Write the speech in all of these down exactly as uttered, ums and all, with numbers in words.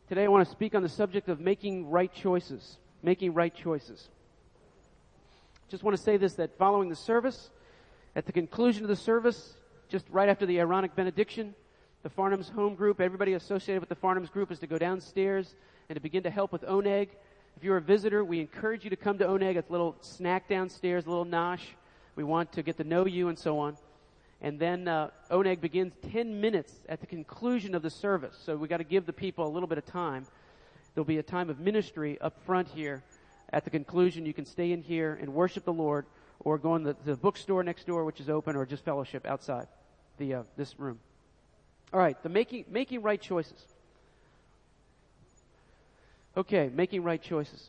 Today I want to speak on the subject of making right choices. Making right choices. Just want to say this, that following the service, at the conclusion of the service, just right after the Aaronic benediction, the Farnham's home group, everybody associated with the Farnham's group is to go downstairs and to begin to help with Oneg. If you're a visitor, we encourage you to come to Oneg. It's a little snack downstairs, a little nosh. We want to get to know you and so on. And then uh, Oneg begins ten minutes at the conclusion of the service. So we got to give the people a little bit of time. There'll be a time of ministry up front here. At the conclusion, you can stay in here and worship the Lord, or go in the, the bookstore next door, which is open, or just fellowship outside the uh, this room. All right, the making making right choices. Okay, making right choices.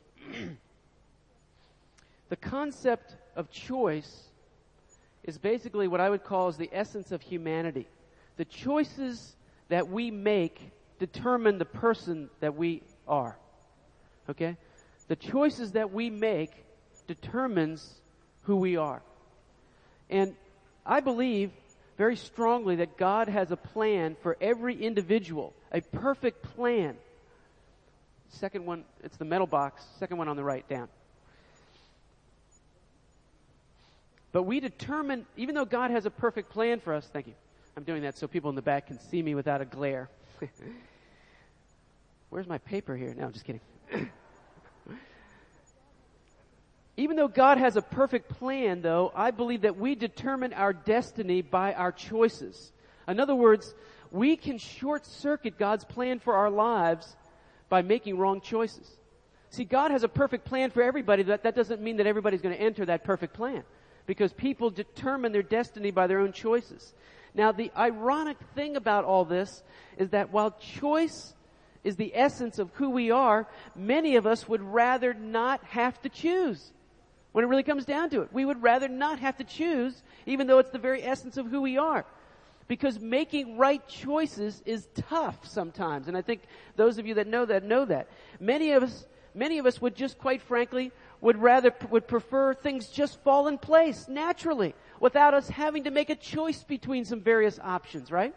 The concept of choice is basically what I would call is the essence of humanity. The choices that we make determine the person that we are. Okay? The choices that we make determines who we are. And I believe very strongly that God has a plan for every individual, a perfect plan. Second one, it's the metal box, second one on the right down. But we determine, even though God has a perfect plan for us, thank you. I'm doing that so people in the back can see me without a glare. Where's my paper here? No, I'm just kidding. Even though God has a perfect plan, though, I believe that we determine our destiny by our choices. In other words, we can short-circuit God's plan for our lives by making wrong choices. See, God has a perfect plan for everybody. That, that doesn't mean that everybody's going to enter that perfect plan, because people determine their destiny by their own choices. Now, the ironic thing about all this is that while choice is the essence of who we are, many of us would rather not have to choose. When it really comes down to it, we would rather not have to choose, even though it's the very essence of who we are. Because making right choices is tough sometimes. And I think those of you that know that know that. Many of us, many of us would just, quite frankly, would rather, would prefer things just fall in place naturally, without us having to make a choice between some various options, right?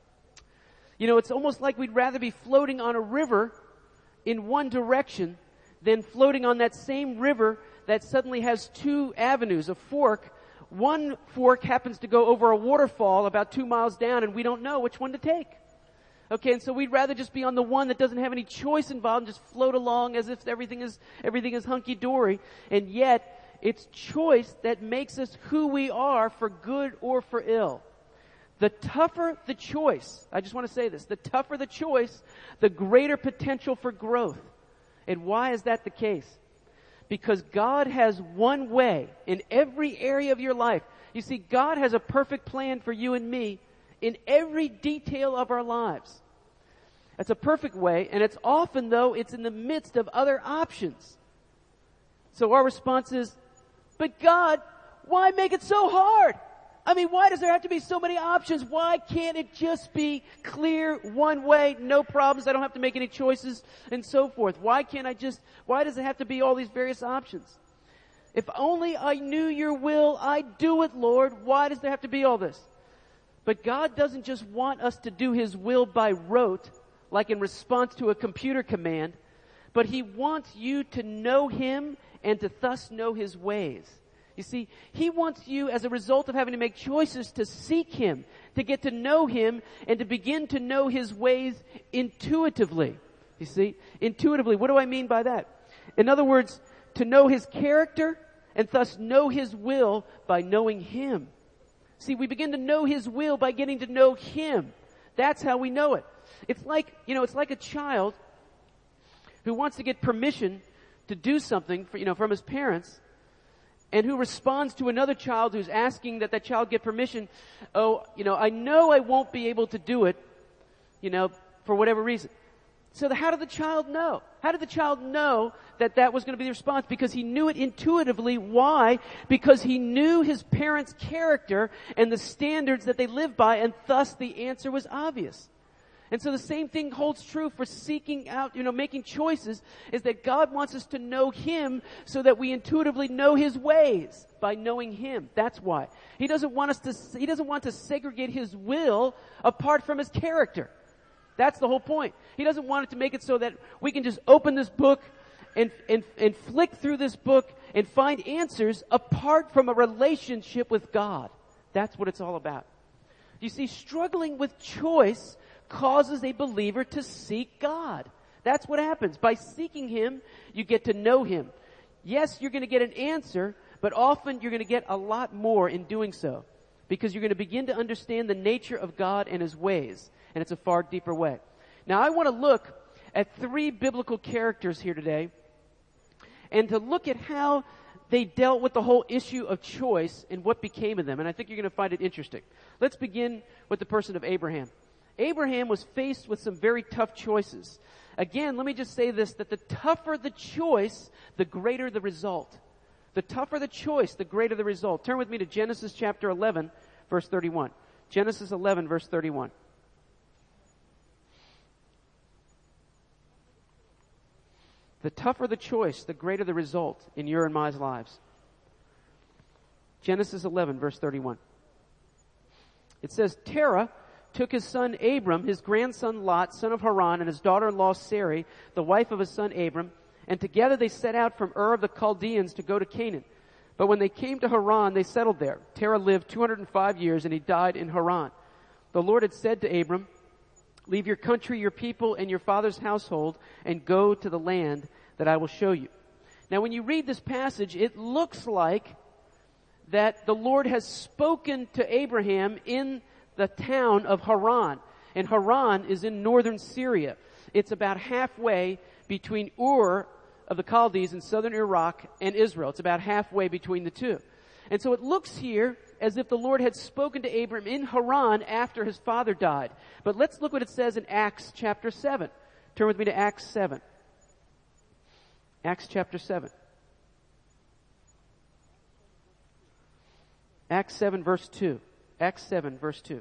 You know, it's almost like we'd rather be floating on a river in one direction than floating on that same river that suddenly has two avenues, a fork. One fork happens to go over a waterfall about two miles down, and we don't know which one to take. Okay, and so we'd rather just be on the one that doesn't have any choice involved and just float along as if everything is everything is hunky-dory. And yet, it's choice that makes us who we are, for good or for ill. The tougher the choice, I just want to say this, the tougher the choice, the greater potential for growth. And why is that the case? Because God has one way in every area of your life. You see, God has a perfect plan for you and me in every detail of our lives. It's a perfect way, and it's often, though, it's in the midst of other options. So our response is, but God, why make it so hard? I mean, why does there have to be so many options? Why can't it just be clear, one way, no problems, I don't have to make any choices, and so forth? Why can't I just, why does it have to be all these various options? If only I knew your will, I'd do it, Lord. Why does there have to be all this? But God doesn't just want us to do His will by rote, like in response to a computer command, but He wants you to know Him and to thus know His ways. You see, He wants you, as a result of having to make choices, to seek Him, to get to know Him, and to begin to know His ways intuitively. You see, intuitively. What do I mean by that? In other words, to know His character and thus know His will by knowing Him. See, we begin to know His will by getting to know Him. That's how we know it. It's like, you know, it's like a child who wants to get permission to do something, for, you know, from his parents, and who responds to another child who's asking that that child get permission. Oh, you know, I know I won't be able to do it, you know, for whatever reason. So the, how did the child know? How did the child know that that was going to be the response? Because he knew it intuitively. Why? Because he knew his parents' character and the standards that they live by, and thus the answer was obvious. And so the same thing holds true for seeking out, you know, making choices, is that God wants us to know Him so that we intuitively know His ways by knowing Him. That's why. He doesn't want us to, He doesn't want to segregate His will apart from His character. That's the whole point. He doesn't want it to make it so that we can just open this book and, and, and flick through this book and find answers apart from a relationship with God. That's what it's all about. You see, struggling with choice causes a believer to seek God. That's what happens. By seeking Him, you get to know Him. Yes, you're going to get an answer, but often you're going to get a lot more in doing so, because you're going to begin to understand the nature of God and His ways, and it's a far deeper way. Now, I want to look at three biblical characters here today, and to look at how they dealt with the whole issue of choice and what became of them, and I think you're going to find it interesting. Let's begin with the person of Abraham. Abraham was faced with some very tough choices. Again, let me just say this, that the tougher the choice, the greater the result. The tougher the choice, the greater the result. Turn with me to Genesis chapter eleven, verse thirty-one. Genesis eleven, verse thirty-one. The tougher the choice, the greater the result in your and my lives. Genesis eleven, verse thirty-one. It says, Terah took his son Abram, his grandson Lot, son of Haran, and his daughter-in-law Sarai, the wife of his son Abram, and together they set out from Ur of the Chaldeans to go to Canaan. But when they came to Haran, they settled there. Terah lived two hundred five years, and he died in Haran. The Lord had said to Abram, leave your country, your people, and your father's household, and go to the land that I will show you. Now, when you read this passage, it looks like that the Lord has spoken to Abraham in the town of Haran. And Haran is in northern Syria. It's about halfway between Ur of the Chaldees in southern Iraq and Israel. It's about halfway between the two. And so it looks here as if the Lord had spoken to Abram in Haran after his father died. But let's look what it says in Acts chapter seven. Turn with me to Acts seven. Acts chapter seven. Acts seven verse two. Acts seven verse two.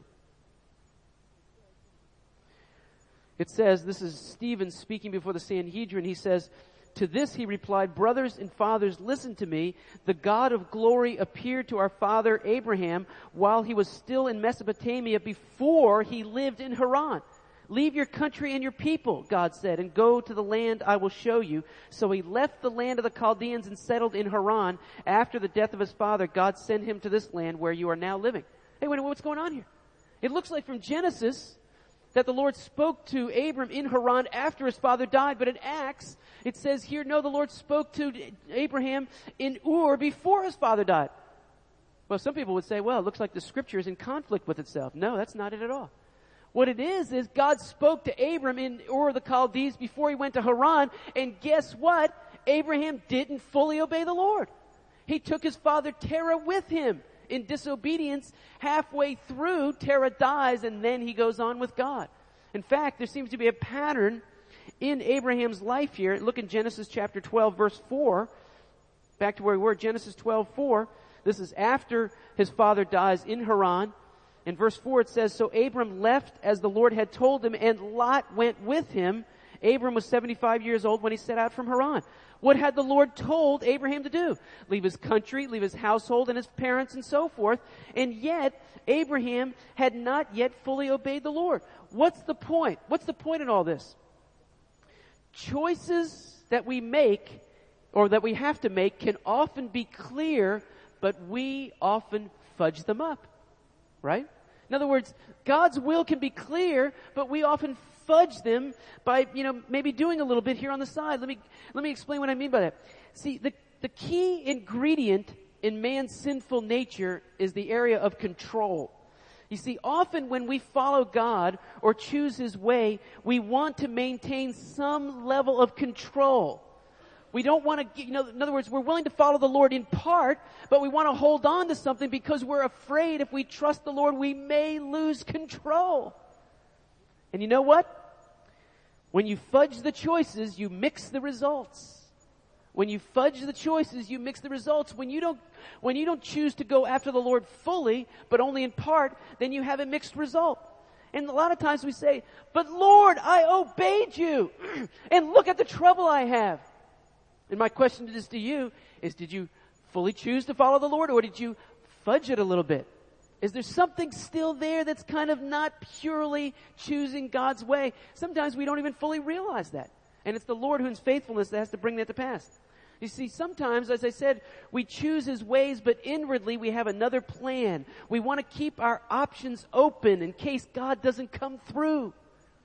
It says, this is Stephen speaking before the Sanhedrin. He says, to this he replied, brothers and fathers, listen to me. The God of glory appeared to our father Abraham while he was still in Mesopotamia before he lived in Haran. Leave your country and your people, God said, and go to the land I will show you. So he left the land of the Chaldeans and settled in Haran. After the death of his father, God sent him to this land where you are now living. Hey, wait, what's going on here? It looks like from Genesis that the Lord spoke to Abram in Haran after his father died. But in Acts, it says here, no, the Lord spoke to Abraham in Ur before his father died. Well, some people would say, well, it looks like the scripture is in conflict with itself. No, that's not it at all. What it is, is God spoke to Abram in Ur of the Chaldees before he went to Haran. And guess what? Abraham didn't fully obey the Lord. He took his father Terah with him in disobedience. Halfway through, Terah dies, and then he goes on with God. In fact, there seems to be a pattern in Abraham's life here. Look in Genesis chapter twelve, verse four. Back to where we were, Genesis twelve, four. This is after his father dies in Haran. In verse four it says, so Abram left as the Lord had told him, and Lot went with him. Abram was seventy-five years old when he set out from Haran. What had the Lord told Abraham to do? Leave his country, leave his household and his parents and so forth. And yet, Abraham had not yet fully obeyed the Lord. What's the point? What's the point in all this? Choices that we make, or that we have to make, can often be clear, but we often fudge them up. Right? In other words, God's will can be clear, but we often fudge them by, you know, maybe doing a little bit here on the side. Let me, let me explain what I mean by that. See, the, the key ingredient in man's sinful nature is the area of control. You see, often when we follow God or choose His way, we want to maintain some level of control. We don't want to, you know, in other words, we're willing to follow the Lord in part, but we want to hold on to something because we're afraid if we trust the Lord, we may lose control. And you know what? When you fudge the choices, you mix the results. When you fudge the choices, you mix the results. When you don't, when you don't choose to go after the Lord fully, but only in part, then you have a mixed result. And a lot of times we say, but Lord, I obeyed you. And look at the trouble I have. And my question is to you is, did you fully choose to follow the Lord, or did you fudge it a little bit? Is there something still there that's kind of not purely choosing God's way? Sometimes we don't even fully realize that. And it's the Lord who's faithfulness that has to bring that to pass. You see, sometimes, as I said, we choose His ways, but inwardly we have another plan. We want to keep our options open in case God doesn't come through.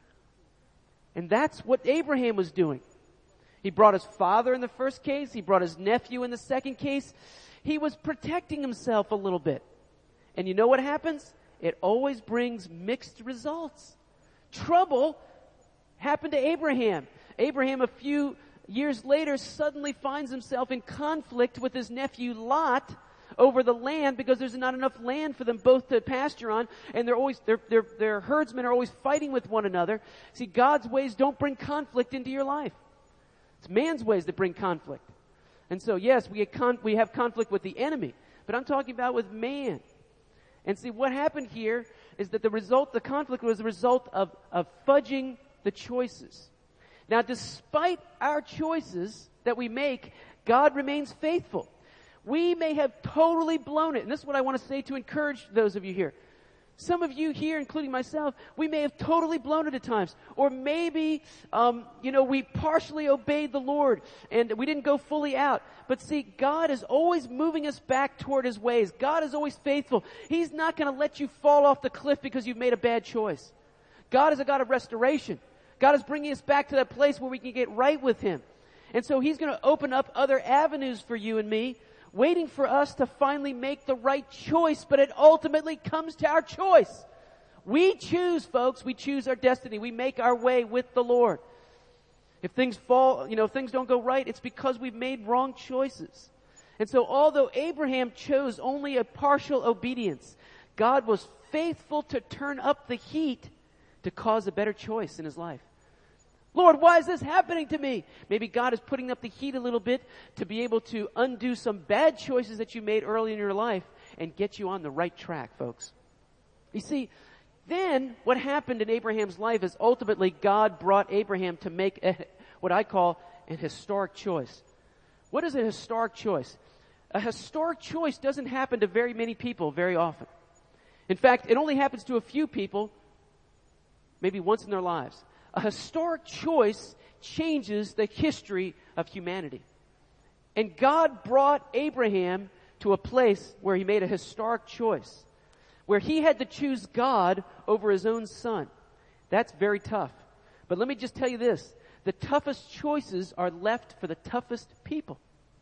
And that's what Abraham was doing. He brought his father in the first case. He brought his nephew in the second case. He was protecting himself a little bit. And you know what happens? It always brings mixed results. Trouble happened to Abraham. Abraham, a few years later, suddenly finds himself in conflict with his nephew Lot over the land because there's not enough land for them both to pasture on, and they're always their their their herdsmen are always fighting with one another. See, God's ways don't bring conflict into your life. It's man's ways that bring conflict. And so, yes, we have, con- we have conflict with the enemy, but I'm talking about with man. And see, what happened here is that the result, the conflict was the result of, of fudging the choices. Now, despite our choices that we make, God remains faithful. We may have totally blown it. And this is what I want to say to encourage those of you here. Some of you here, including myself, we may have totally blown it at times. Or maybe, um, you know, we partially obeyed the Lord and we didn't go fully out. But see, God is always moving us back toward His ways. God is always faithful. He's not going to let you fall off the cliff because you've made a bad choice. God is a God of restoration. God is bringing us back to that place where we can get right with Him. And so He's going to open up other avenues for you and me, waiting for us to finally make the right choice, but it ultimately comes to our choice. We choose, folks. We choose our destiny. We make our way with the Lord. If things fall, you know, if things don't go right, it's because we've made wrong choices. And so although Abraham chose only a partial obedience, God was faithful to turn up the heat to cause a better choice in his life. Lord, why is this happening to me? Maybe God is putting up the heat a little bit to be able to undo some bad choices that you made early in your life and get you on the right track, folks. You see, then what happened in Abraham's life is ultimately God brought Abraham to make a, what I call an historic choice. What is a historic choice? A historic choice doesn't happen to very many people very often. In fact, it only happens to a few people maybe once in their lives. A historic choice changes the history of humanity. And God brought Abraham to a place where he made a historic choice, where he had to choose God over his own son. That's very tough. But let me just tell you this. The toughest choices are left for the toughest people.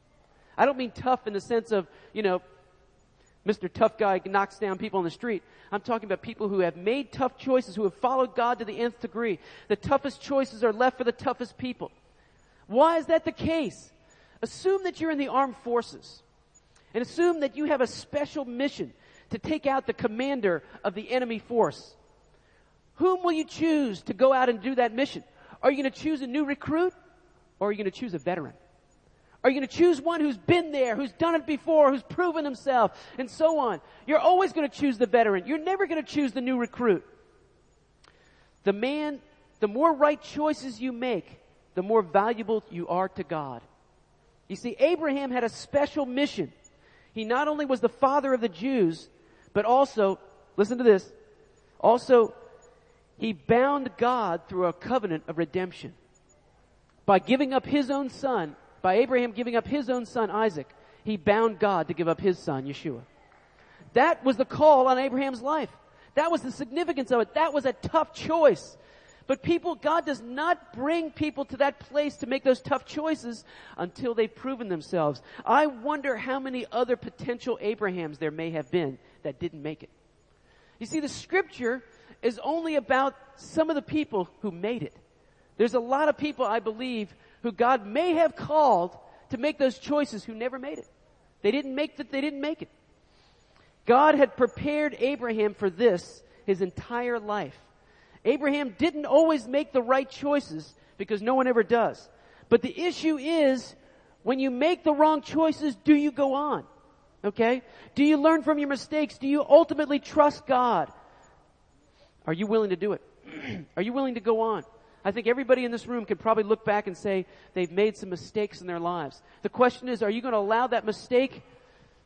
I don't mean tough in the sense of, you know, Mister Tough Guy knocks down people on the street. I'm talking about people who have made tough choices, who have followed God to the nth degree. The toughest choices are left for the toughest people. Why is that the case? Assume that you're in the armed forces and assume that you have a special mission to take out the commander of the enemy force. Whom will you choose to go out and do that mission? Are you going to choose a new recruit or are you going to choose a veteran? Are you going to choose one who's been there, who's done it before, who's proven himself, and so on? You're always going to choose the veteran. You're never going to choose the new recruit. The man, the more right choices you make, the more valuable you are to God. You see, Abraham had a special mission. He not only was the father of the Jews, but also, listen to this, also, he bound God through a covenant of redemption. By giving up his own son, by Abraham giving up his own son, Isaac, he bound God to give up his son, Yeshua. That was the call on Abraham's life. That was the significance of it. That was a tough choice. But people, God does not bring people to that place to make those tough choices until they've proven themselves. I wonder how many other potential Abrahams there may have been that didn't make it. You see, the scripture is only about some of the people who made it. There's a lot of people, I believe, who God may have called to make those choices who never made it. They didn't make that, they didn't make it. God had prepared Abraham for this his entire life. Abraham didn't always make the right choices because no one ever does. But the issue is, when you make the wrong choices, do you go on? Okay? Do you learn from your mistakes? Do you ultimately trust God? Are you willing to do it? Are you willing to go on? I think everybody in this room can probably look back and say they've made some mistakes in their lives. The question is, are you going to allow that mistake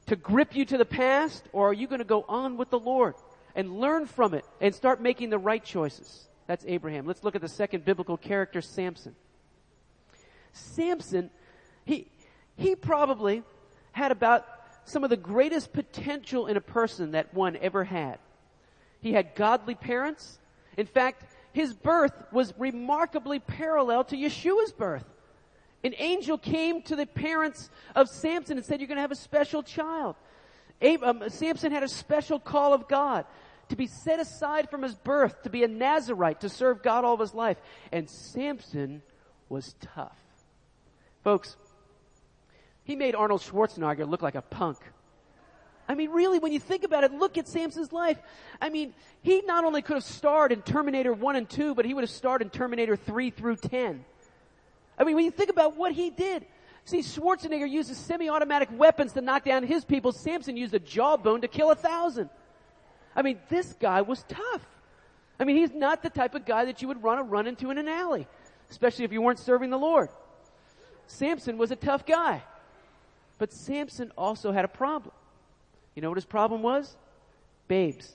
to grip you to the past, or are you going to go on with the Lord and learn from it and start making the right choices? That's Abraham. Let's look at the second biblical character, Samson. Samson, he, he probably had about some of the greatest potential in a person that one ever had. He had godly parents. In fact, his birth was remarkably parallel to Yeshua's birth. An angel came to the parents of Samson and said, you're going to have a special child. Ab- um, Samson had a special call of God to be set aside from his birth, to be a Nazirite, to serve God all of his life. And Samson was tough. Folks, he made Arnold Schwarzenegger look like a punk. I mean, really, when you think about it, look at Samson's life. I mean, he not only could have starred in Terminator one and two, but he would have starred in Terminator three through ten. I mean, when you think about what he did. See, Schwarzenegger uses semi-automatic weapons to knock down his people. Samson used a jawbone to kill a thousand. I mean, this guy was tough. I mean, he's not the type of guy that you would run a run into in an alley, especially if you weren't serving the Lord. Samson was a tough guy. But Samson also had a problem. You know what his problem was? Babes.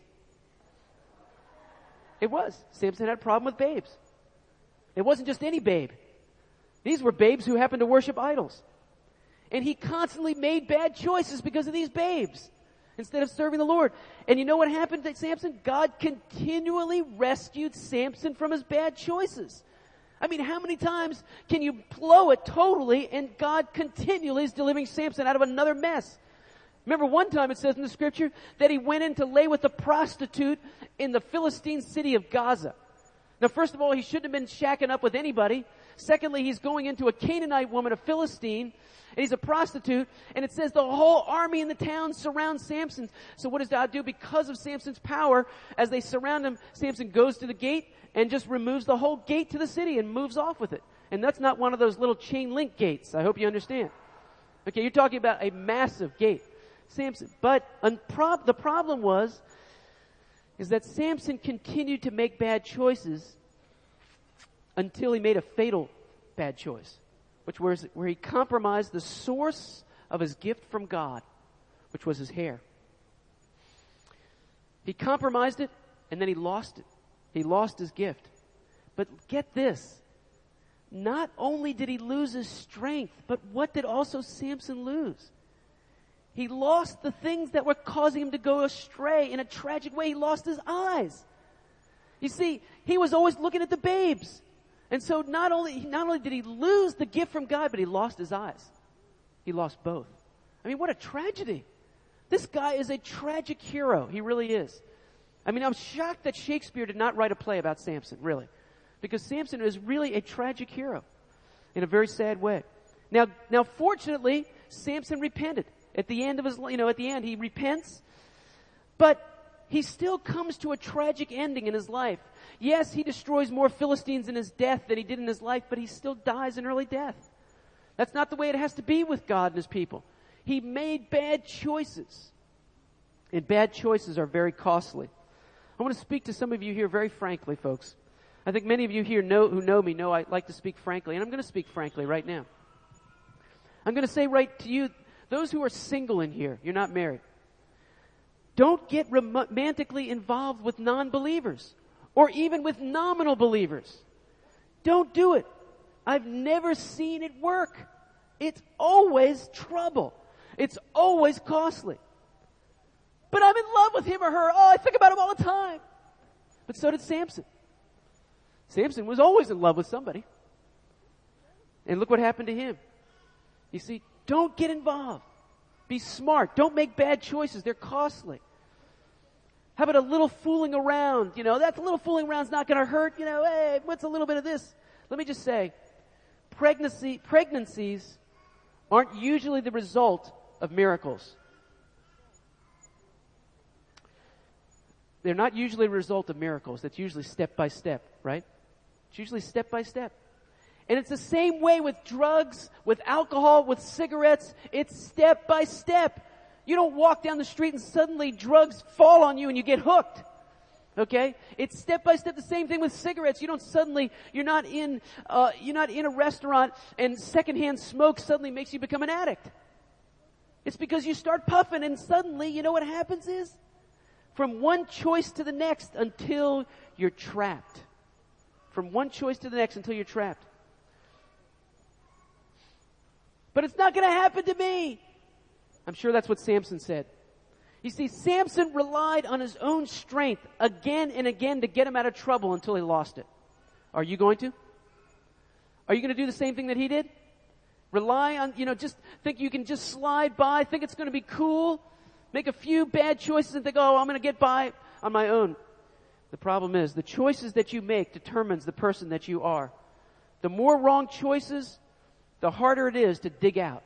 It was. Samson had a problem with babes. It wasn't just any babe. These were babes who happened to worship idols. And he constantly made bad choices because of these babes instead of serving the Lord. And you know what happened to Samson? God continually rescued Samson from his bad choices. I mean, how many times can you blow it totally and God continually is delivering Samson out of another mess? Remember one time it says in the scripture that he went in to lay with a prostitute in the Philistine city of Gaza. Now, first of all, he shouldn't have been shacking up with anybody. Secondly, he's going into a Canaanite woman, a Philistine, and he's a prostitute. And it says the whole army in the town surrounds Samson. So what does God do? Because of Samson's power, as they surround him, Samson goes to the gate and just removes the whole gate to the city and moves off with it. And that's not one of those little chain link gates. I hope you understand. Okay, you're talking about a massive gate. Samson. But un- prob- the problem was, is that Samson continued to make bad choices until he made a fatal bad choice, which was where he compromised the source of his gift from God, which was his hair. He compromised it, and then he lost it. He lost his gift. But get this. Not only did he lose his strength, but what did also Samson lose? He lost the things that were causing him to go astray in a tragic way. He lost his eyes. You see, he was always looking at the babes. And so not only, not only did he lose the gift from God, but he lost his eyes. He lost both. I mean, what a tragedy. This guy is a tragic hero. He really is. I mean, I'm shocked that Shakespeare did not write a play about Samson, really. Because Samson is really a tragic hero in a very sad way. Now, now fortunately, Samson repented. At the end of his, you know, at the end, he repents. But he still comes to a tragic ending in his life. Yes, he destroys more Philistines in his death than he did in his life, but he still dies an early death. That's not the way it has to be with God and his people. He made bad choices. And bad choices are very costly. I want to speak to some of you here very frankly, folks. I think many of you here know, who know me know I like to speak frankly, and I'm going to speak frankly right now. I'm going to say right to you, those who are single in here, you're not married, don't get romantically involved with non-believers or even with nominal believers. Don't do it. I've never seen it work. It's always trouble. It's always costly. But I'm in love with him or her. Oh, I think about him all the time. But so did Samson. Samson was always in love with somebody. And look what happened to him. You see, don't get involved. Be smart. Don't make bad choices. They're costly. How about a little fooling around? You know, that little fooling around's not going to hurt. You know, hey, what's a little bit of this? Let me just say, pregnancy, pregnancies aren't usually the result of miracles. They're not usually a result of miracles. That's usually step by step, right? It's usually step by step. And it's the same way with drugs, with alcohol, with cigarettes. It's step by step. You don't walk down the street and suddenly drugs fall on you and you get hooked. Okay? It's step by step. The same thing with cigarettes. You don't suddenly, you're not in, uh, you're not in a restaurant and secondhand smoke suddenly makes you become an addict. It's because you start puffing and suddenly, you know what happens is? From one choice to the next until you're trapped. From one choice to the next until you're trapped. But it's not going to happen to me. I'm sure that's what Samson said. You see, Samson relied on his own strength again and again to get him out of trouble until he lost it. Are you going to? Are you going to do the same thing that he did? Rely on, you know, just think you can just slide by, think it's going to be cool, make a few bad choices and think, oh, I'm going to get by on my own. The problem is, the choices that you make determines the person that you are. The more wrong choices, the harder it is to dig out.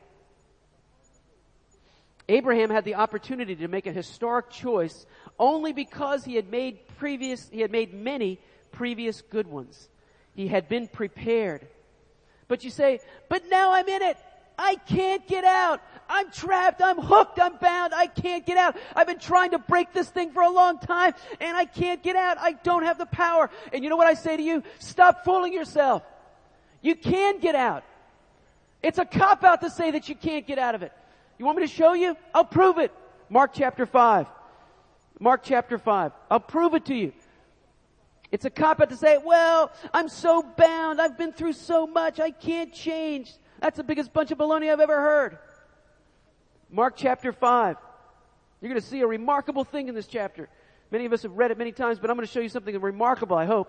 Abraham had the opportunity to make a historic choice only because he had made previous, he had made many previous good ones. He had been prepared. But you say, but now I'm in it. I can't get out. I'm trapped. I'm hooked. I'm bound. I can't get out. I've been trying to break this thing for a long time and I can't get out. I don't have the power. And you know what I say to you? Stop fooling yourself. You can get out. It's a cop-out to say that you can't get out of it. You want me to show you? I'll prove it. Mark chapter five. Mark chapter five. I'll prove it to you. It's a cop-out to say, well, I'm so bound. I've been through so much. I can't change. That's the biggest bunch of baloney I've ever heard. Mark chapter five. You're going to see a remarkable thing in this chapter. Many of us have read it many times, but I'm going to show you something remarkable, I hope.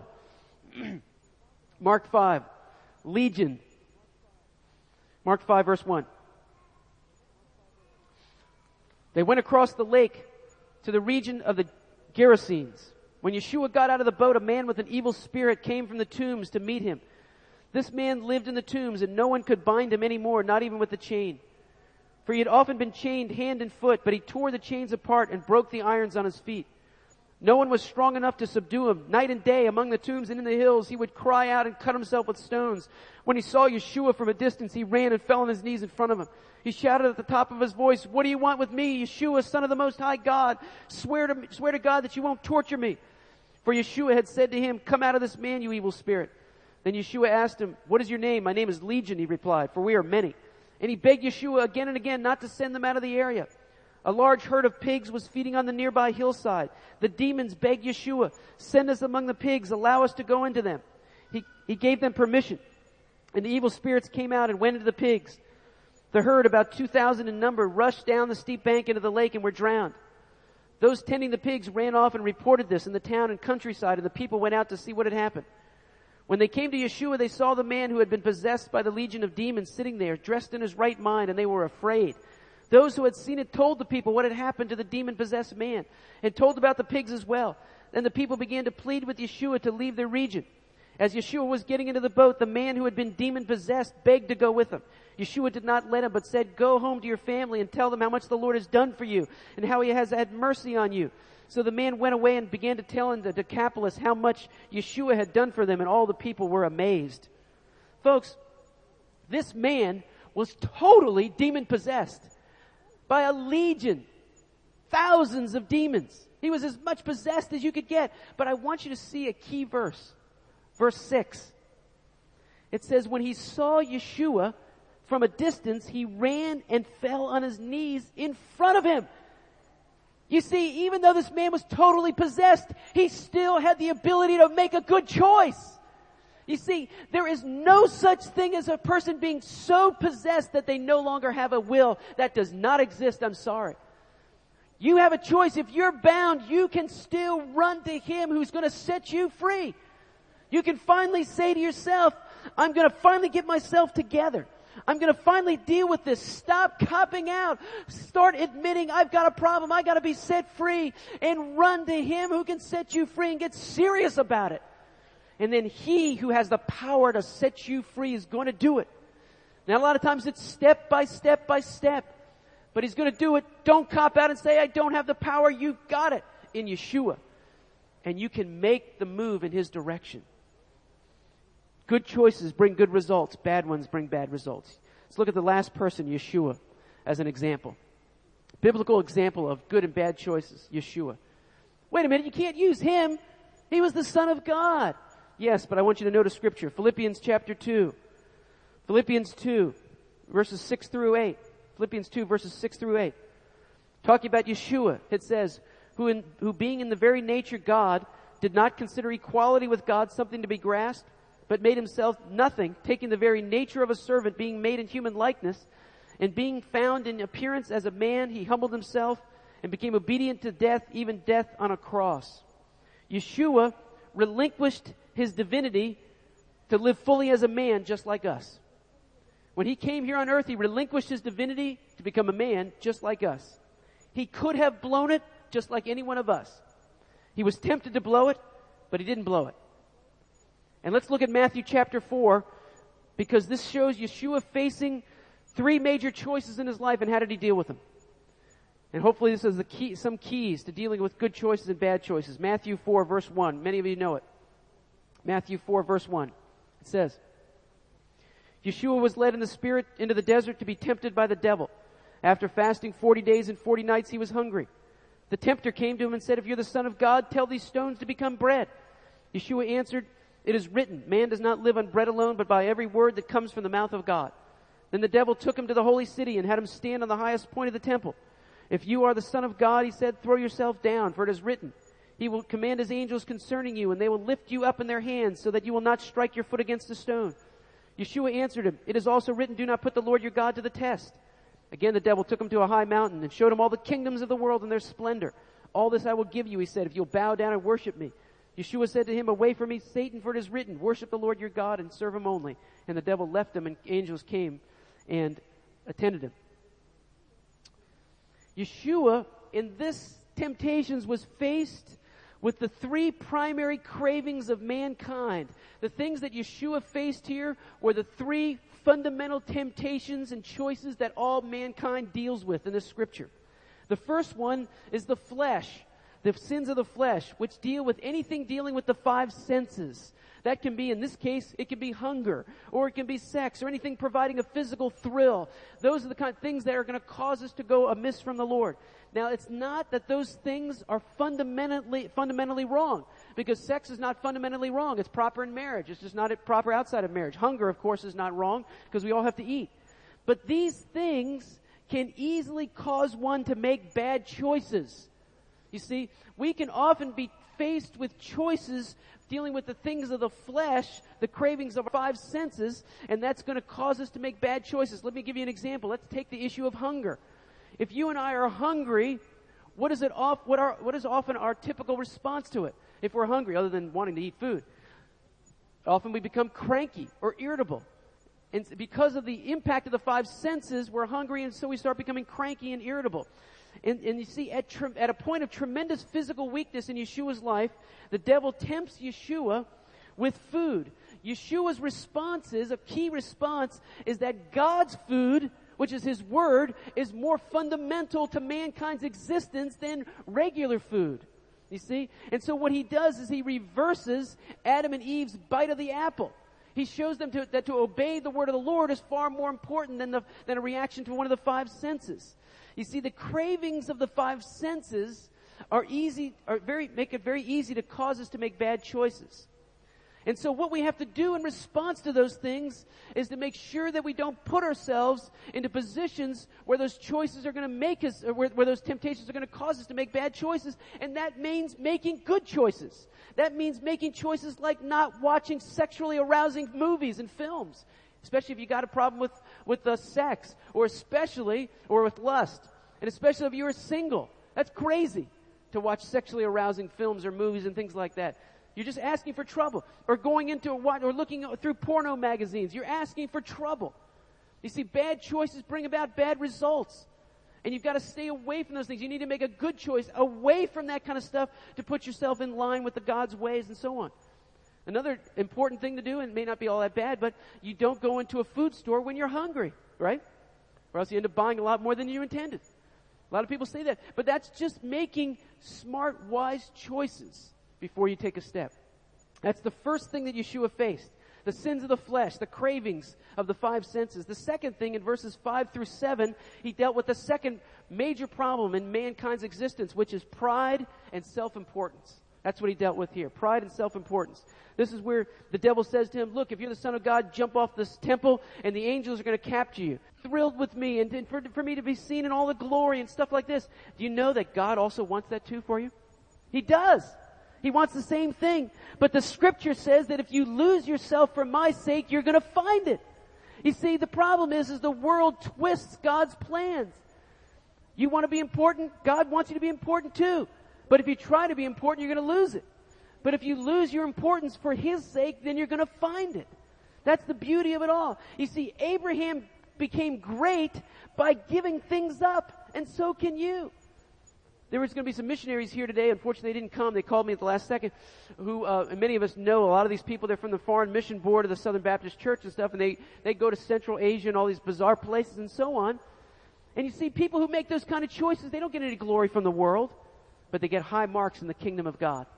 Mark five. Legion. Mark five verse one. They went across the lake to the region of the Gerasenes. When Yeshua got out of the boat, a man with an evil spirit came from the tombs to meet him. This man lived in the tombs, and no one could bind him anymore, not even with a chain. For he had often been chained hand and foot, but he tore the chains apart and broke the irons on his feet. No one was strong enough to subdue him. Night and day, among the tombs and in the hills, he would cry out and cut himself with stones. When he saw Yeshua from a distance, he ran and fell on his knees in front of him. He shouted at the top of his voice, "What do you want with me, Yeshua, Son of the Most High God? Swear to me, swear to God that you won't torture me." For Yeshua had said to him, "Come out of this man, you evil spirit." Then Yeshua asked him, "What is your name?" "My name is Legion," he replied, "for we are many." And he begged Yeshua again and again not to send them out of the area. A large herd of pigs was feeding on the nearby hillside. The demons begged Yeshua, "Send us among the pigs, allow us to go into them." He, he gave them permission. And the evil spirits came out and went into the pigs. The herd, about two thousand in number, rushed down the steep bank into the lake and were drowned. Those tending the pigs ran off and reported this in the town and countryside, and the people went out to see what had happened. When they came to Yeshua, they saw the man who had been possessed by the legion of demons sitting there, dressed in his right mind, and they were afraid. Those who had seen it told the people what had happened to the demon-possessed man, and told about the pigs as well. Then the people began to plead with Yeshua to leave their region. As Yeshua was getting into the boat, the man who had been demon-possessed begged to go with him. Yeshua did not let him, but said, "Go home to your family and tell them how much the Lord has done for you, and how he has had mercy on you." So the man went away and began to tell in the Decapolis how much Yeshua had done for them, and all the people were amazed. Folks, this man was totally demon-possessed by a legion, thousands of demons. He was as much possessed as you could get. But I want you to see a key verse. Verse six. It says, when he saw Yeshua from a distance, he ran and fell on his knees in front of him. You see, even though this man was totally possessed, he still had the ability to make a good choice. You see, there is no such thing as a person being so possessed that they no longer have a will. That does not exist, I'm sorry. You have a choice. If you're bound, you can still run to him who's going to set you free. You can finally say to yourself, I'm going to finally get myself together. I'm going to finally deal with this. Stop copping out. Start admitting I've got a problem. I've got to be set free, and run to him who can set you free, and get serious about it. And then he who has the power to set you free is going to do it. Now, a lot of times it's step by step by step. But he's going to do it. Don't cop out and say, I don't have the power. You've got it in Yeshua. And you can make the move in his direction. Good choices bring good results. Bad ones bring bad results. Let's look at the last person, Yeshua, as an example. Biblical example of good and bad choices, Yeshua. Wait a minute, you can't use him. He was the Son of God. Yes, but I want you to notice Scripture. Philippians chapter two. Philippians two, verses six through eight. Philippians two, verses six through eight. Talking about Yeshua, it says, who, in, who being in the very nature God, did not consider equality with God something to be grasped, but made himself nothing, taking the very nature of a servant, being made in human likeness, and being found in appearance as a man, he humbled himself and became obedient to death, even death on a cross. Yeshua relinquished his divinity to live fully as a man just like us. When he came here on earth, he relinquished his divinity to become a man just like us. He could have blown it just like any one of us. He was tempted to blow it, but he didn't blow it. And let's look at Matthew chapter four, because this shows Yeshua facing three major choices in his life, and how did he deal with them? And hopefully this is the key, some keys to dealing with good choices and bad choices. Matthew four, verse one. Many of you know it. Matthew four, verse one. It says, Yeshua was led in the Spirit into the desert to be tempted by the devil. After fasting forty days and forty nights, he was hungry. The tempter came to him and said, if you're the Son of God, tell these stones to become bread. Yeshua answered, it is written, man does not live on bread alone, but by every word that comes from the mouth of God. Then the devil took him to the holy city and had him stand on the highest point of the temple. If you are the Son of God, he said, throw yourself down, for it is written, he will command his angels concerning you, and they will lift you up in their hands, so that you will not strike your foot against a stone. Yeshua answered him, it is also written, do not put the Lord your God to the test. Again the devil took him to a high mountain and showed him all the kingdoms of the world and their splendor. All this I will give you, he said, if you'll bow down and worship me. Yeshua said to him, away from me, Satan, for it is written, worship the Lord your God and serve him only. And the devil left him, and angels came and attended him. Yeshua, in this temptations, was faced with the three primary cravings of mankind. The things that Yeshua faced here were the three fundamental temptations and choices that all mankind deals with in this scripture. The first one is the flesh, the sins of the flesh, which deal with anything dealing with the five senses. That can be, in this case, it can be hunger, or it can be sex, or anything providing a physical thrill. Those are the kind of things that are going to cause us to go amiss from the Lord. Now, it's not that those things are fundamentally fundamentally wrong, because sex is not fundamentally wrong. It's proper in marriage. It's just not proper outside of marriage. Hunger, of course, is not wrong, because we all have to eat. But these things can easily cause one to make bad choices. You see, we can often be faced with choices dealing with the things of the flesh, the cravings of our five senses, and that's going to cause us to make bad choices. Let me give you an example. Let's take the issue of hunger. If you and I are hungry, what is it off, what are, what is often our typical response to it? If we're hungry, other than wanting to eat food, often we become cranky or irritable. And because of the impact of the five senses, we're hungry, and so we start becoming cranky and irritable. And, and you see, at, tre- at a point of tremendous physical weakness in Yeshua's life, the devil tempts Yeshua with food. Yeshua's response is, a key response, is that God's food, which is His Word, is more fundamental to mankind's existence than regular food. You see? And so what He does is He reverses Adam and Eve's bite of the apple. He shows them to, that to obey the word of the Lord is far more important than, the, than a reaction to one of the five senses. You see, the cravings of the five senses are easy, are very, make it very easy to cause us to make bad choices. And so what we have to do in response to those things is to make sure that we don't put ourselves into positions where those choices are going to make us, or where, where those temptations are going to cause us to make bad choices. And that means making good choices. That means making choices like not watching sexually arousing movies and films, especially if you got a problem with, with the sex, or especially, or with lust. And especially if you're single. That's crazy to watch sexually arousing films or movies and things like that. You're just asking for trouble. Or going into a, or looking through porno magazines. You're asking for trouble. You see, bad choices bring about bad results. And you've got to stay away from those things. You need to make a good choice away from that kind of stuff to put yourself in line with the God's ways and so on. Another important thing to do, and it may not be all that bad, but you don't go into a food store when you're hungry, right? Or else you end up buying a lot more than you intended. A lot of people say that. But that's just making smart, wise choices before you take a step. That's the first thing that Yeshua faced. The sins of the flesh, the cravings of the five senses. The second thing, in verses five through seven, he dealt with the second major problem in mankind's existence, which is pride and self-importance. That's what he dealt with here. Pride and self-importance. This is where the devil says to him, look, if you're the Son of God, jump off this temple and the angels are going to capture you. Thrilled with me and, and for, for me to be seen in all the glory and stuff like this. Do you know that God also wants that too for you? He does. He wants the same thing. But the scripture says that if you lose yourself for my sake, you're going to find it. You see, the problem is, is the world twists God's plans. You want to be important? God wants you to be important too. But if you try to be important, you're going to lose it. But if you lose your importance for His sake, then you're going to find it. That's the beauty of it all. You see, Abraham became great by giving things up, and so can you. There was going to be some missionaries here today. Unfortunately, they didn't come. They called me at the last second, who, uh, and many of us know a lot of these people. They're from the Foreign Mission Board of the Southern Baptist Church and stuff, and they, they go to Central Asia and all these bizarre places and so on. And you see, people who make those kind of choices, they don't get any glory from the world, but they get high marks in the kingdom of God.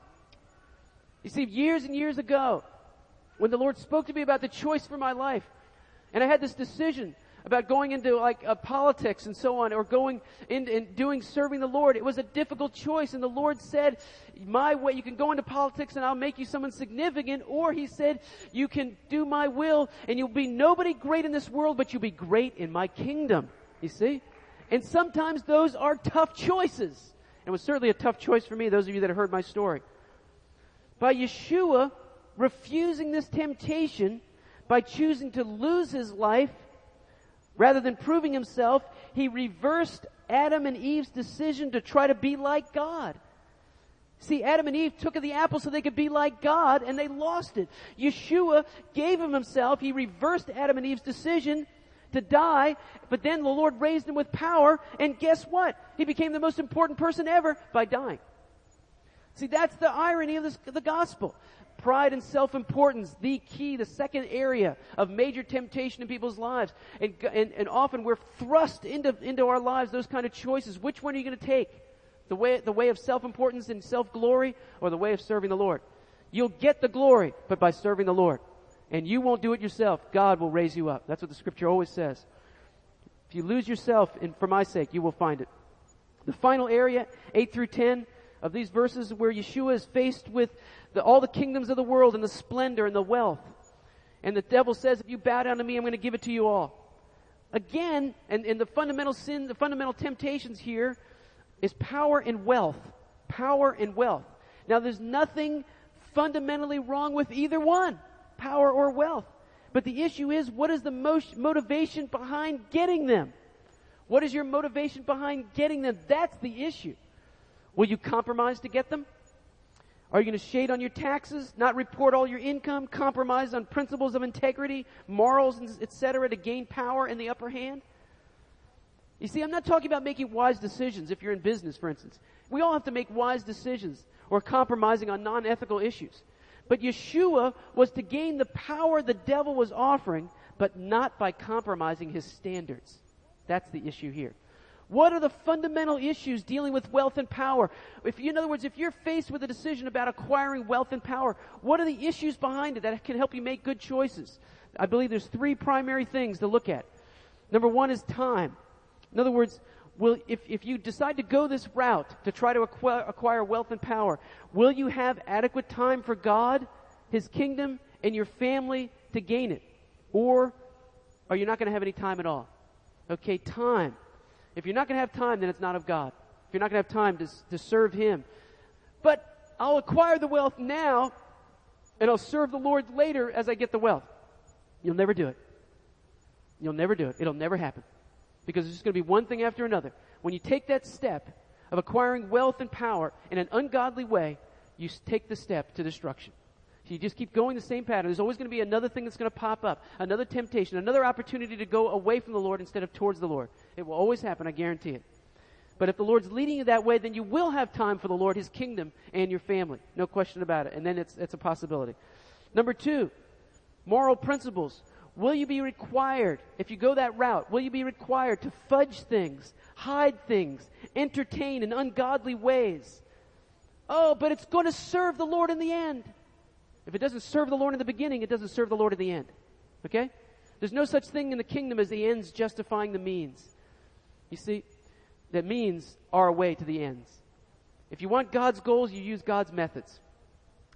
You see, years and years ago, when the Lord spoke to me about the choice for my life, and I had this decision about going into like uh, politics and so on, or going in and doing serving the Lord, it was a difficult choice. And the Lord said, my way, you can go into politics and I'll make you someone significant, or He said, you can do my will and you'll be nobody great in this world, but you'll be great in my kingdom. You see? And sometimes those are tough choices. And it was certainly a tough choice for me, those of you that have heard my story. By Yeshua refusing this temptation, by choosing to lose his life, rather than proving himself, he reversed Adam and Eve's decision to try to be like God. See, Adam and Eve took of the apple so they could be like God, and they lost it. Yeshua gave him himself. He reversed Adam and Eve's decision to die, but then the Lord raised him with power, and guess what? He became the most important person ever by dying. See, that's the irony of this, the gospel. Pride and self-importance, the key, the second area of major temptation in people's lives. And, and, and often we're thrust into, into our lives those kind of choices. Which one are you going to take? The way, the way of self-importance and self-glory, or the way of serving the Lord? You'll get the glory, but by serving the Lord. And you won't do it yourself. God will raise you up. That's what the scripture always says. If you lose yourself in, for my sake, you will find it. The final area, eight through ten, of these verses where Yeshua is faced with the, all the kingdoms of the world and the splendor and the wealth. And the devil says, if you bow down to me, I'm going to give it to you all. Again, and, and the fundamental sin, the fundamental temptations here is power and wealth. Power and wealth. Now, there's nothing fundamentally wrong with either one, power or wealth. But the issue is, what is the most motivation behind getting them? What is your motivation behind getting them? That's the issue. Will you compromise to get them? Are you going to shade on your taxes, not report all your income, compromise on principles of integrity, morals, et cetera, to gain power and the upper hand? You see, I'm not talking about making wise decisions if you're in business, for instance. We all have to make wise decisions or compromising on non-ethical issues. But Yeshua was to gain the power the devil was offering, but not by compromising his standards. That's the issue here. What are the fundamental issues dealing with wealth and power? If you, in other words, if you're faced with a decision about acquiring wealth and power, what are the issues behind it that can help you make good choices? I believe there's three primary things to look at. Number one is time. In other words, will, if, if you decide to go this route to try to acquire, acquire wealth and power, will you have adequate time for God, His kingdom, and your family to gain it? Or are you not going to have any time at all? Okay, time. If you're not going to have time, then it's not of God. If you're not going to have time to, to serve Him. But I'll acquire the wealth now, and I'll serve the Lord later as I get the wealth. You'll never do it. You'll never do it. It'll never happen. Because it's just going to be one thing after another. When you take that step of acquiring wealth and power in an ungodly way, you take the step to destruction. So you just keep going the same pattern. There's always going to be another thing that's going to pop up, another temptation, another opportunity to go away from the Lord instead of towards the Lord. It will always happen, I guarantee it. But if the Lord's leading you that way, then you will have time for the Lord, His kingdom, and your family. No question about it. And then it's, it's a possibility. Number two, moral principles. Will you be required, if you go that route, will you be required to fudge things, hide things, entertain in ungodly ways? Oh, but it's going to serve the Lord in the end. If it doesn't serve the Lord in the beginning, it doesn't serve the Lord in the end. Okay? There's no such thing in the kingdom as the ends justifying the means. You see, the means are a way to the ends. If you want God's goals, you use God's methods.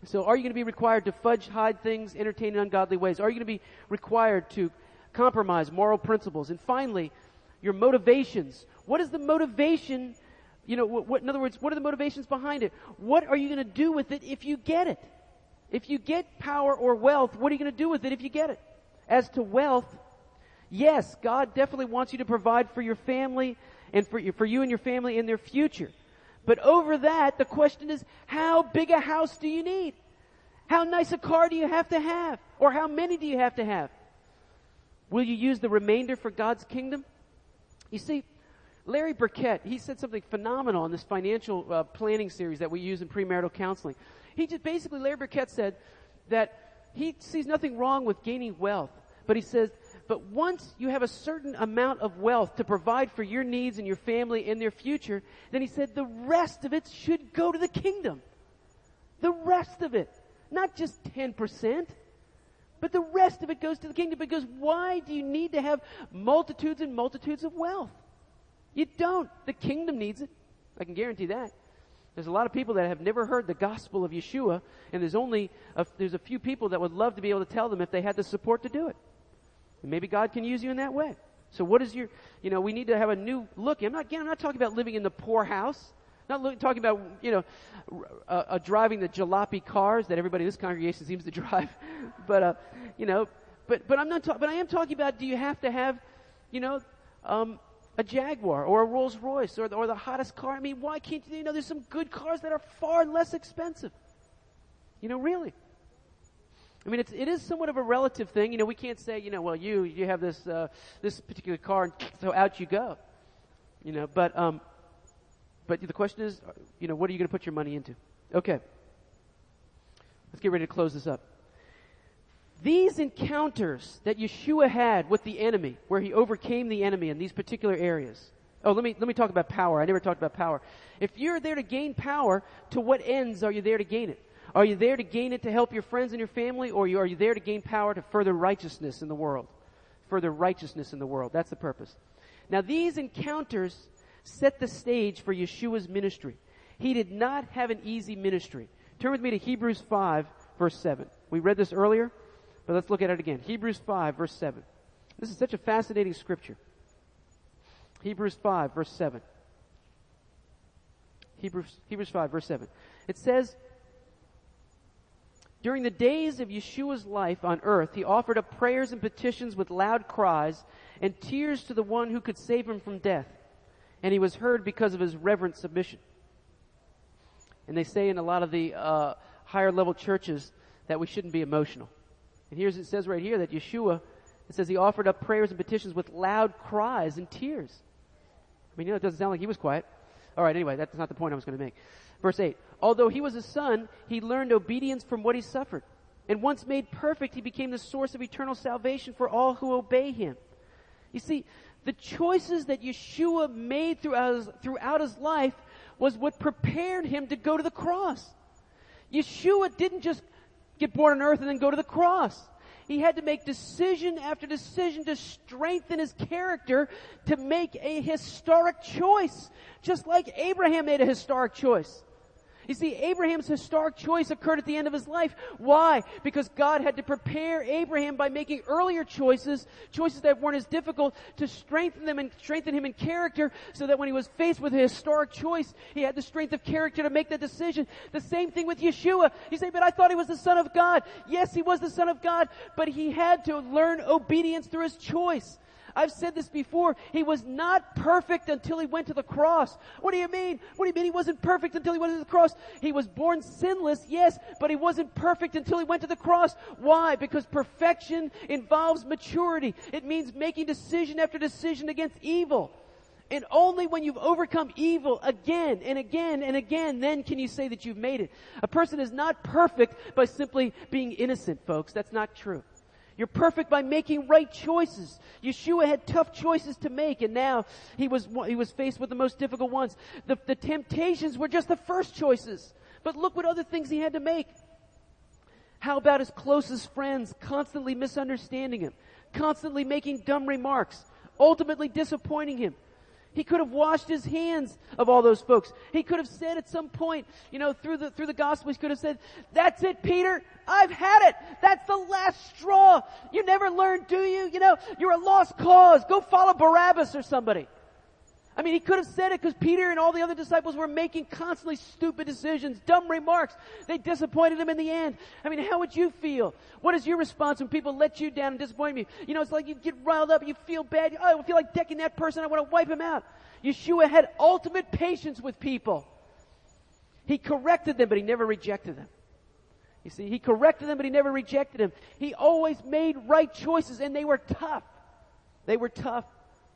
So are you going to be required to fudge, hide things, entertain in ungodly ways? Are you going to be required to compromise moral principles? And finally, your motivations. What is the motivation? You know, what, what, in other words, what are the motivations behind it? What are you going to do with it if you get it? If you get power or wealth, what are you going to do with it if you get it? As to wealth, yes, God definitely wants you to provide for your family and for, your, for you and your family in their future. But over that, the question is, how big a house do you need? How nice a car do you have to have? Or how many do you have to have? Will you use the remainder for God's kingdom? You see, Larry Burkett, he said something phenomenal in this financial uh, planning series that we use in premarital counseling. He just basically, Larry Burkett said that he sees nothing wrong with gaining wealth, but he says, but once you have a certain amount of wealth to provide for your needs and your family in their future, then he said the rest of it should go to the kingdom. The rest of it. Not just ten percent, but the rest of it goes to the kingdom, because why do you need to have multitudes and multitudes of wealth? You don't. The kingdom needs it. I can guarantee that. There's a lot of people that have never heard the gospel of Yeshua, and there's only a, there's a few people that would love to be able to tell them if they had the support to do it. And maybe God can use you in that way. So what is your, you know, we need to have a new look. I'm not, again, I'm not talking about living in the poorhouse. I'm not look, talking about, you know, uh, uh, driving the jalopy cars that everybody in this congregation seems to drive. but, uh, you know, but, but I'm not talking, but I am talking about, do you have to have, you know, um, a Jaguar or a Rolls Royce or the, or the hottest car? I mean, why can't you, you know, there's some good cars that are far less expensive. You know, really. I mean, it's, it is somewhat of a relative thing. You know, we can't say, you know, well, you, you have this, uh, this particular car and so out you go. You know, but, um, but the question is, you know, what are you going to put your money into? Okay. Let's get ready to close this up. These encounters that Yeshua had with the enemy, where he overcame the enemy in these particular areas. Oh, let me, let me talk about power. I never talked about power. If you're there to gain power, to what ends are you there to gain it? Are you there to gain it to help your friends and your family, or are you there to gain power to further righteousness in the world? Further righteousness in the world. That's the purpose. Now, these encounters set the stage for Yeshua's ministry. He did not have an easy ministry. Turn with me to Hebrews five, verse seven. We read this earlier, but let's look at it again. Hebrews five, verse seven. This is such a fascinating scripture. Hebrews five, verse seven. Hebrews, Hebrews five, verse seven. It says, during the days of Yeshua's life on earth, he offered up prayers and petitions with loud cries and tears to the one who could save him from death. And he was heard because of his reverent submission. And they say in a lot of the uh, higher level churches that we shouldn't be emotional. And here's it says right here that Yeshua, it says he offered up prayers and petitions with loud cries and tears. I mean, you know, it doesn't sound like he was quiet. All right, anyway, that's not the point I was going to make. Verse eight. Although he was a son, he learned obedience from what he suffered. And once made perfect, he became the source of eternal salvation for all who obey him. You see, the choices that Yeshua made throughout his, throughout his life was what prepared him to go to the cross. Yeshua didn't just get born on earth and then go to the cross. He had to make decision after decision to strengthen his character, to make a historic choice, just like Abraham made a historic choice. You see, Abraham's historic choice occurred at the end of his life. Why? Because God had to prepare Abraham by making earlier choices, choices that weren't as difficult, to strengthen them and strengthen him in character, so that when he was faced with a historic choice, he had the strength of character to make that decision. The same thing with Yeshua. You say, but I thought he was the Son of God. Yes, he was the Son of God, but he had to learn obedience through his choice. I've said this before. He was not perfect until he went to the cross. What do you mean? What do you mean he wasn't perfect until he went to the cross? He was born sinless, yes, but he wasn't perfect until he went to the cross. Why? Because perfection involves maturity. It means making decision after decision against evil. And only when you've overcome evil again and again and again, then can you say that you've made it. A person is not perfect by simply being innocent, folks. That's not true. You're perfect by making right choices. Yeshua had tough choices to make, and now he was he was faced with the most difficult ones. The, the temptations were just the first choices. But look what other things he had to make. How about his closest friends constantly misunderstanding him, constantly making dumb remarks, ultimately disappointing him? He could have washed his hands of all those folks. He could have said at some point, you know, through the, through the gospel, he could have said, that's it, Peter. I've had it. That's the last straw. You never learned, do you? You know, you're a lost cause. Go follow Barabbas or somebody. I mean, he could have said it because Peter and all the other disciples were making constantly stupid decisions, dumb remarks. They disappointed him in the end. I mean, how would you feel? What is your response when people let you down and disappoint you? You know, it's like you get riled up, you feel bad. Oh, I feel like decking that person. I want to wipe him out. Yeshua had ultimate patience with people. He corrected them, but he never rejected them. You see, he corrected them, but he never rejected them. He always made right choices, and they were tough. They were tough.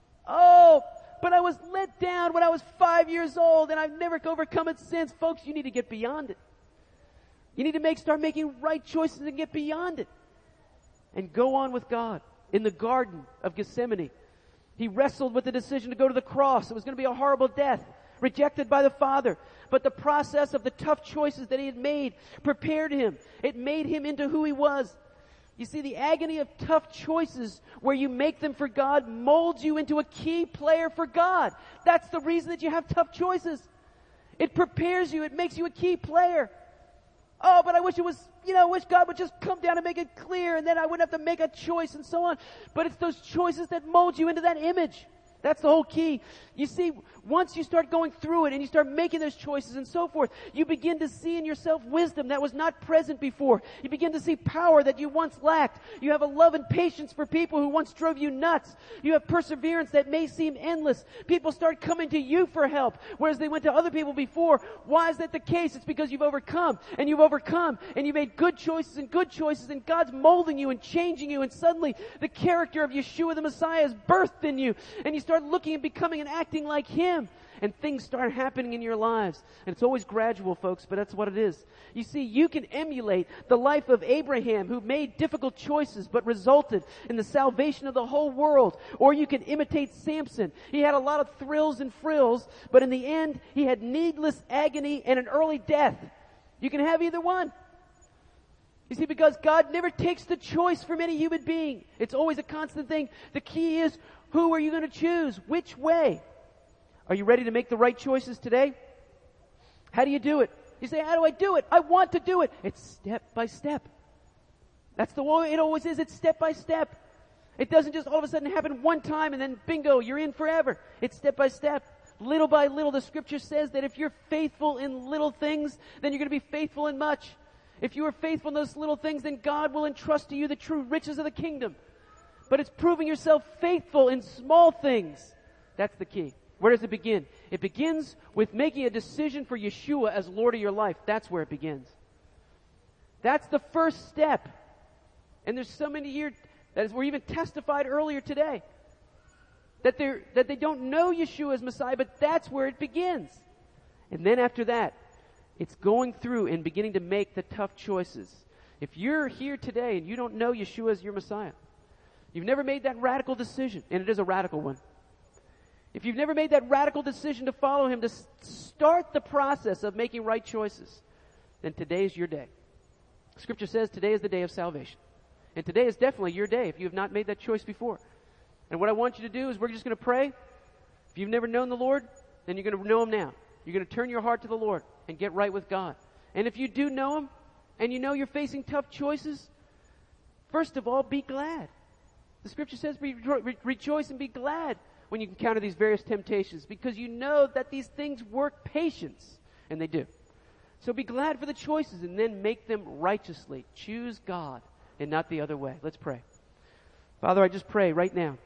Oh, but I was let down when I was five years old, and I've never overcome it since. Folks, you need to get beyond it. You need to make, start making right choices and get beyond it. And go on with God. In the Garden of Gethsemane, he wrestled with the decision to go to the cross. It was going to be a horrible death, rejected by the Father. But the process of the tough choices that he had made prepared him. It made him into who he was. You see, the agony of tough choices where you make them for God molds you into a key player for God. That's the reason that you have tough choices. It prepares you. It makes you a key player. Oh, but I wish it was, you know, I wish God would just come down and make it clear, and then I wouldn't have to make a choice and so on. But it's those choices that mold you into that image. That's the whole key. You see, once you start going through it and you start making those choices and so forth, you begin to see in yourself wisdom that was not present before. You begin to see power that you once lacked. You have a love and patience for people who once drove you nuts. You have perseverance that may seem endless. People start coming to you for help, whereas they went to other people before. Why is that the case? It's because you've overcome, and you've overcome, and you made good choices and good choices, and God's molding you and changing you, and suddenly the character of Yeshua the Messiah is birthed in you, and you start looking and becoming and acting like Him, and things start happening in your lives. And it's always gradual, folks, but that's what it is. You see, you can emulate the life of Abraham, who made difficult choices but resulted in the salvation of the whole world. Or you can imitate Samson. He had a lot of thrills and frills, but in the end, he had needless agony and an early death. You can have either one. You see, because God never takes the choice from any human being. It's always a constant thing. The key is, who are you going to choose? Which way? Are you ready to make the right choices today? How do you do it? You say, how do I do it? I want to do it. It's step by step. That's the way it always is. It's step by step. It doesn't just all of a sudden happen one time and then bingo, you're in forever. It's step by step. Little by little, the scripture says that if you're faithful in little things, then you're going to be faithful in much. If you are faithful in those little things, then God will entrust to you the true riches of the kingdom. But it's proving yourself faithful in small things. That's the key. Where does it begin? It begins with making a decision for Yeshua as Lord of your life. That's where it begins. That's the first step. And there's so many here that were even testified earlier today that they that they don't know Yeshua as Messiah, but that's where it begins. And then after that, it's going through and beginning to make the tough choices. If you're here today and you don't know Yeshua as your Messiah, you've never made that radical decision, and it is a radical one. If you've never made that radical decision to follow Him, to start the process of making right choices, then today is your day. Scripture says today is the day of salvation. And today is definitely your day if you have not made that choice before. And what I want you to do is we're just going to pray. If you've never known the Lord, then you're going to know Him now. You're going to turn your heart to the Lord and get right with God. And if you do know Him, and you know you're facing tough choices, first of all, be glad. The Scripture says re- re- rejoice and be glad when you encounter these various temptations, because you know that these things work patience, and they do. So be glad for the choices and then make them righteously. Choose God and not the other way. Let's pray. Father, I just pray right now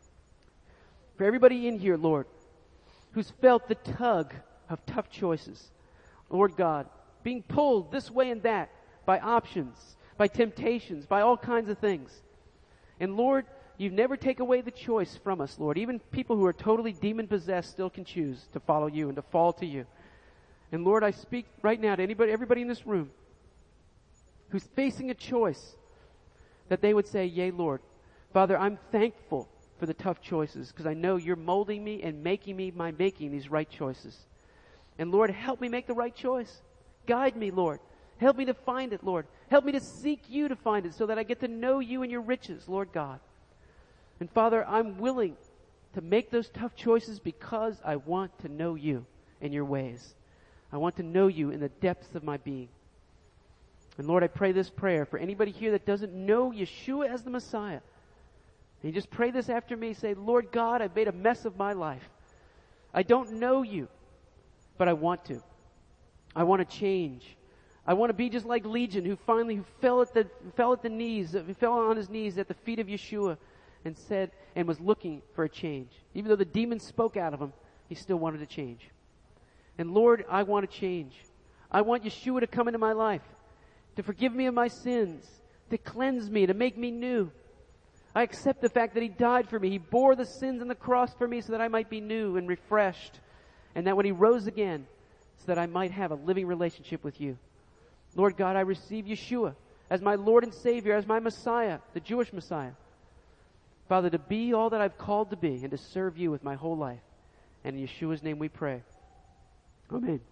for everybody in here, Lord, who's felt the tug of tough choices. Lord God, being pulled this way and that by options, by temptations, by all kinds of things. And Lord, you've never taken away the choice from us, Lord. Even people who are totally demon-possessed still can choose to follow you and to fall to you. And Lord, I speak right now to anybody, everybody in this room who's facing a choice, that they would say, yea, Lord. Father, I'm thankful for the tough choices because I know you're molding me and making me by making these right choices. And Lord, help me make the right choice. Guide me, Lord. Help me to find it, Lord. Help me to seek you to find it so that I get to know you and your riches, Lord God. And Father, I'm willing to make those tough choices because I want to know you and your ways. I want to know you in the depths of my being. And Lord, I pray this prayer for anybody here that doesn't know Yeshua as the Messiah. And you just pray this after me. Say, Lord God, I've made a mess of my life. I don't know you, but I want to. I want to change. I want to be just like Legion, who finally who fell at the fell at the knees, who fell on his knees at the feet of Yeshua, and said and was looking for a change. Even though the demons spoke out of him, he still wanted to change. And Lord, I want to change. I want Yeshua to come into my life, to forgive me of my sins, to cleanse me, to make me new. I accept the fact that he died for me. He bore the sins on the cross for me so that I might be new and refreshed, and that when he rose again, so that I might have a living relationship with you. Lord God, I receive Yeshua as my Lord and Savior, as my Messiah, the Jewish Messiah. Father, to be all that I've called to be and to serve you with my whole life. And in Yeshua's name we pray. Amen.